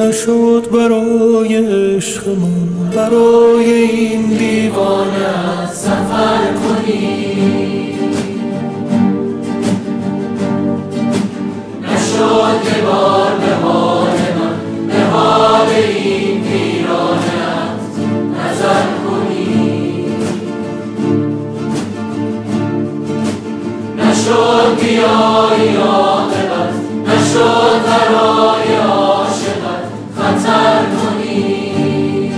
نشد برای عشقمون، برای این دیوانه سفر کنی. نشد که بار به حال من، به حال این ویرانه‌ات نظر کنی. نشد بیایی عاقبت، نشد برای عاشقت خطر کنی.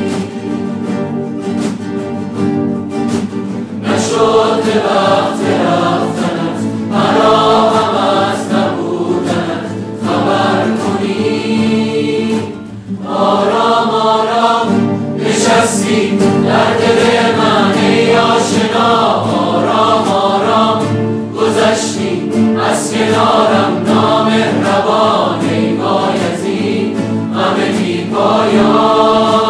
نشد به وقت رفتنت، مرا هم از نبودنت خبر کنی. آرام آرام نشستی در دل من ای آشنا، آرام آرام گذشتی از کنارم نامهربان ای بایزید همه بی پایان.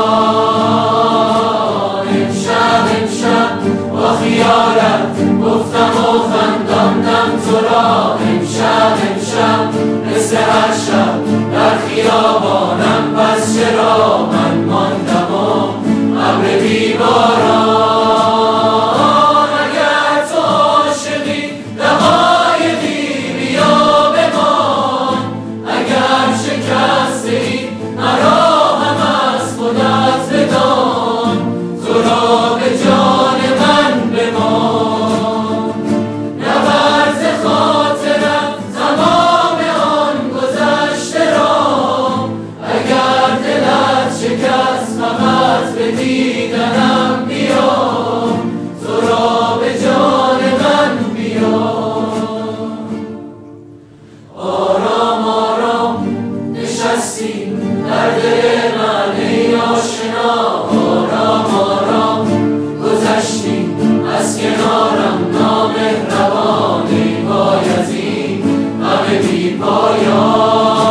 امشب با خیالت گفتم و خنداندم تو را. امشب مثل هر شب در خیابانم، پس چرا من ماندم و ابر بی باران. اگر تو عاشقی دقایقی بیا بمان، اگر شکسته‌ای مرا هم از خودت بدان. تو را به جان من بمان، نبرد خاطرم تمام آن گذشته را. اگر دلت شکست فقط به دیدنم بیا، تو را به جان من بیا. آرام آرام نشستی در دل من ای آشنا، آرام آرام گذشتی از کنارم نامهربان ای بایزید همه بی پایان.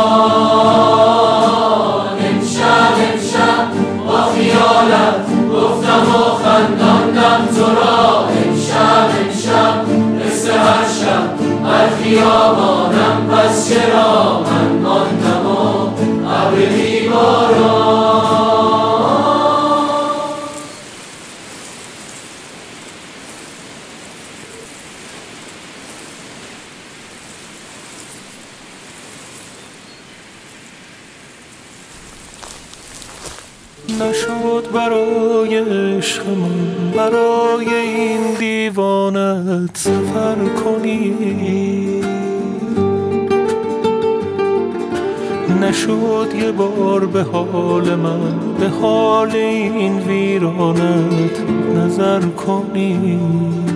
امشب با خیالت گفتم و خنداندم تو را. امشب مثل هر شب هر خیابانم، پس چرا من ماندم و ابر بی باران. نشد برای عشقمون، برای این دیوانت سفر کنی. نشد یه بار به حال من، به حال این ویرانت نظر کنی.